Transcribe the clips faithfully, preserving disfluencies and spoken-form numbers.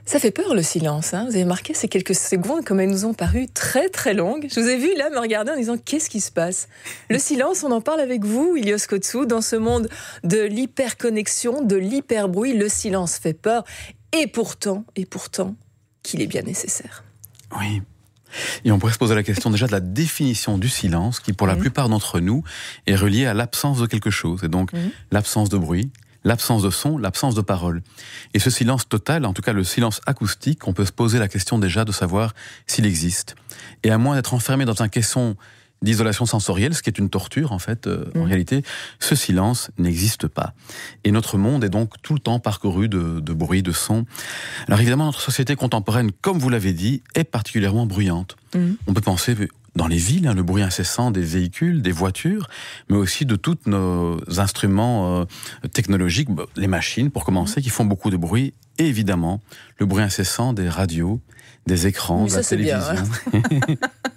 Ça fait peur le silence, hein. Vous avez remarqué ces quelques secondes comme elles nous ont paru très très longues. Je vous ai vu là me regarder en disant qu'est-ce qui se passe ? Le silence, on en parle avec vous, Ilios Kotsou, dans ce monde de l'hyperconnexion, de l'hyperbruit. Le silence fait peur et pourtant, et pourtant, qu'il est bien nécessaire. Oui. Et on pourrait se poser la question déjà de la définition du silence qui pour la mmh. plupart d'entre nous est reliée à l'absence de quelque chose et donc mmh. l'absence de bruit, l'absence de son, l'absence de parole. Et ce silence total, en tout cas le silence acoustique, on peut se poser la question déjà de savoir s'il existe. Et à moins d'être enfermé dans un caisson d'isolation sensorielle, ce qui est une torture en fait, euh, mmh. en réalité, ce silence n'existe pas. Et notre monde est donc tout le temps parcouru de, de bruit, de son. Alors évidemment, notre société contemporaine, comme vous l'avez dit, est particulièrement bruyante. Mmh. On peut penser dans les villes, hein, le bruit incessant des véhicules, des voitures, mais aussi de tous nos instruments euh, technologiques, les machines pour commencer, mmh. qui font beaucoup de bruit, et évidemment, le bruit incessant des radios, des écrans, oui, de la ça, télévision, bien, hein.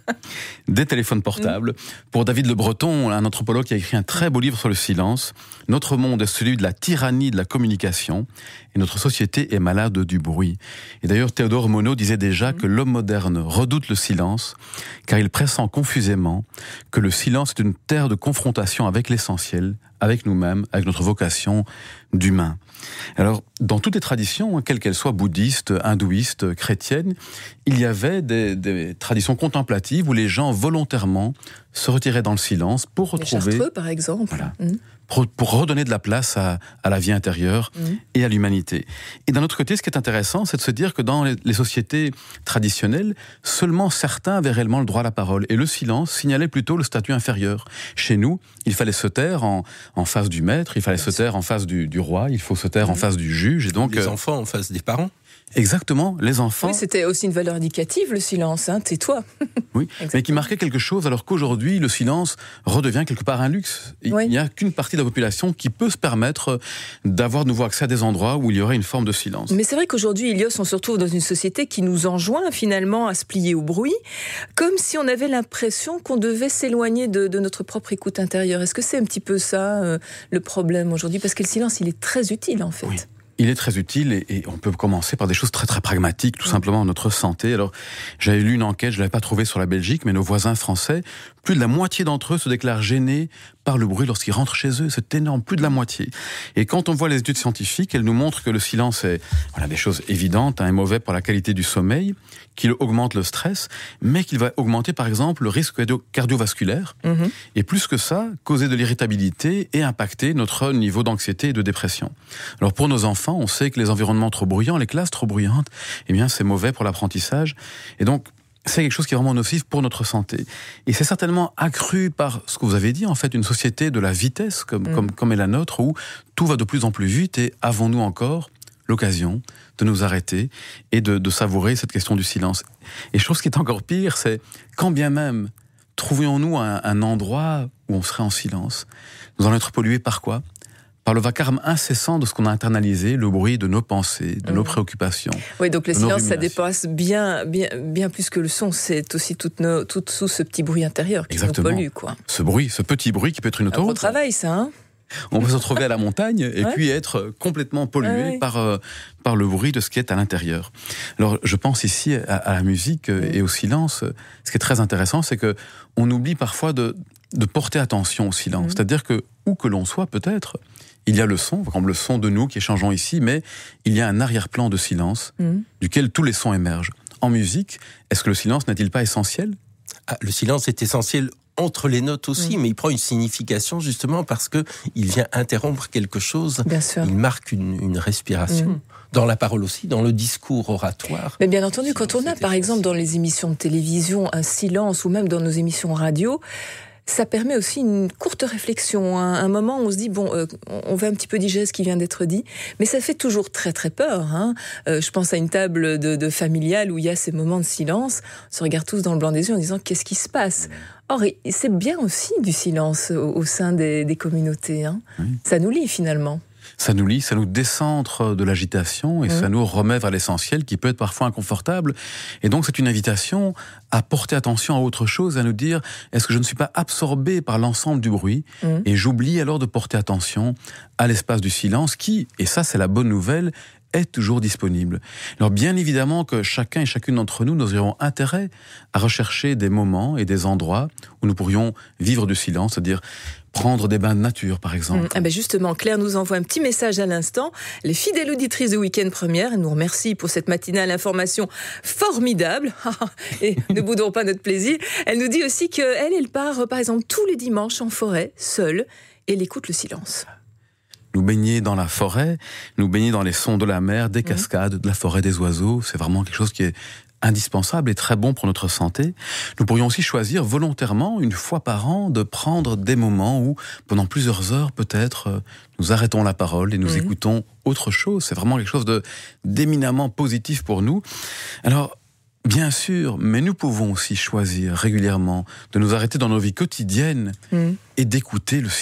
des téléphones portables. Mmh. Pour David Le Breton, un anthropologue qui a écrit un très beau livre sur le silence, notre monde est celui de la tyrannie de la communication et notre société est malade du bruit. Et d'ailleurs, Théodore Monod disait déjà mmh. que l'homme moderne redoute le silence car il pressent confusément que le silence est une terre de confrontation avec l'essentiel, avec nous-mêmes, avec notre vocation d'humain. Alors, dans toutes les traditions, quelles qu'elles soient, bouddhistes, hindouistes, chrétiennes, il y avait des, des traditions contemplatives où les gens volontairement se retiraient dans le silence pour retrouver... Les Chartreux, par exemple. Voilà. Mmh. Pour, pour redonner de la place à, à la vie intérieure mmh. et à l'humanité. Et d'un autre côté, ce qui est intéressant, c'est de se dire que dans les, les sociétés traditionnelles, seulement certains avaient réellement le droit à la parole. Et le silence signalait plutôt le statut inférieur. Chez nous, il fallait se taire en, en face du maître, il fallait Bien se taire sûr. en face du, du roi, il faut se taire mmh. en face du juge. Et donc, les euh, enfants en face des parents. Exactement, les enfants... Oui, c'était aussi une valeur indicative, le silence, hein, tais-toi. Oui, mais qui marquait quelque chose, alors qu'aujourd'hui, le silence redevient quelque part un luxe. Il oui. n'y a qu'une partie de la population qui peut se permettre d'avoir de nouveau accès à des endroits où il y aurait une forme de silence. Mais c'est vrai qu'aujourd'hui, Ilios, on se retrouve dans une société qui nous enjoint finalement à se plier au bruit, comme si on avait l'impression qu'on devait s'éloigner de, de notre propre écoute intérieure. Est-ce que c'est un petit peu ça, euh, le problème aujourd'hui ? Parce que le silence, il est très utile, en fait. Oui. Il est très utile et, et on peut commencer par des choses très très pragmatiques, tout mmh. simplement notre santé. Alors, j'avais lu une enquête, je ne l'avais pas trouvée sur la Belgique, mais nos voisins français, plus de la moitié d'entre eux se déclarent gênés par le bruit lorsqu'ils rentrent chez eux. C'est énorme, plus de la moitié. Et quand on voit les études scientifiques, elles nous montrent que le silence est, voilà, des choses évidentes, hein, est mauvais pour la qualité du sommeil, qu'il augmente le stress, mais qu'il va augmenter par exemple le risque cardiovasculaire. Mmh. Et plus que ça, causer de l'irritabilité et impacter notre niveau d'anxiété et de dépression. Alors pour nos enfants, on sait que les environnements trop bruyants, les classes trop bruyantes, eh bien c'est mauvais pour l'apprentissage. Et donc, c'est quelque chose qui est vraiment nocif pour notre santé. Et c'est certainement accru par ce que vous avez dit, en fait, une société de la vitesse, comme, mmh. comme, comme est la nôtre, où tout va de plus en plus vite, et avons-nous encore l'occasion de nous arrêter et de, de savourer cette question du silence. Et chose qui est encore pire, c'est quand bien même trouvions-nous un, un endroit où on serait en silence, nous allons être pollués par quoi ? Par le vacarme incessant de ce qu'on a internalisé, le bruit de nos pensées, de mmh. nos préoccupations. Oui, donc le silence, ça dépasse bien, bien, bien plus que le son. C'est aussi tout, nos, tout sous ce petit bruit intérieur qui Exactement. nous pollue, quoi. Ce bruit, ce petit bruit qui peut être une autoroute. Un gros travail, ça, hein ? On peut se retrouver à la montagne et ouais. puis être complètement pollué ouais. par, euh, par le bruit de ce qui est à l'intérieur. Alors, je pense ici à, à la musique mmh. et au silence. Ce qui est très intéressant, c'est que on oublie parfois de, de porter attention au silence. Mmh. C'est-à-dire que, où que l'on soit, peut-être, il y a le son, comme le son de nous qui échangeons ici, mais il y a un arrière-plan de silence mmh. duquel tous les sons émergent. En musique, est-ce que le silence n'est-il pas essentiel ? Ah, le silence est essentiel entre les notes aussi, mmh. mais il prend une signification justement parce que il vient interrompre quelque chose. Bien sûr. Il marque une, une respiration. Mmh. Dans la parole aussi, dans le discours oratoire. Mais bien entendu, quand on a, par exemple, dans les émissions de télévision, un silence, ou même dans nos émissions radio, ça permet aussi une courte réflexion, un, un moment où on se dit, bon, euh, on va un petit peu digérer ce qui vient d'être dit, mais ça fait toujours très très peur. Hein. Euh, je pense à une table de, de familiale où il y a ces moments de silence, on se regarde tous dans le blanc des yeux en disant, qu'est-ce qui se passe ? Or, c'est bien aussi du silence au, au sein des, des communautés. Hein. Oui. Ça nous lie finalement. Ça nous lie, ça nous décentre de l'agitation et mmh. ça nous remet vers l'essentiel qui peut être parfois inconfortable. Et donc c'est une invitation à porter attention à autre chose, à nous dire est-ce que je ne suis pas absorbé par l'ensemble du bruit mmh. et j'oublie alors de porter attention à l'espace du silence qui, et ça c'est la bonne nouvelle, est toujours disponible. Alors bien évidemment que chacun et chacune d'entre nous, nous aurions intérêt à rechercher des moments et des endroits où nous pourrions vivre du silence, c'est-à-dire prendre des bains de nature, par exemple. Mmh, ah ben justement, Claire nous envoie un petit message à l'instant. Les fidèles auditrices de Week-end Première, elle nous remercie pour cette matinale information formidable. Et ne boudons pas notre plaisir. Elle nous dit aussi qu'elle, elle part, par exemple, tous les dimanches en forêt, seule, et elle écoute le silence. Nous baigner dans la forêt, nous baigner dans les sons de la mer, des cascades, de la forêt, des oiseaux, c'est vraiment quelque chose qui est indispensable et très bon pour notre santé. Nous pourrions aussi choisir volontairement, une fois par an, de prendre des moments où, pendant plusieurs heures peut-être, nous arrêtons la parole et nous mmh. écoutons autre chose. C'est vraiment quelque chose de, d'éminemment positif pour nous. Alors, bien sûr, mais nous pouvons aussi choisir régulièrement de nous arrêter dans nos vies quotidiennes mmh. et d'écouter le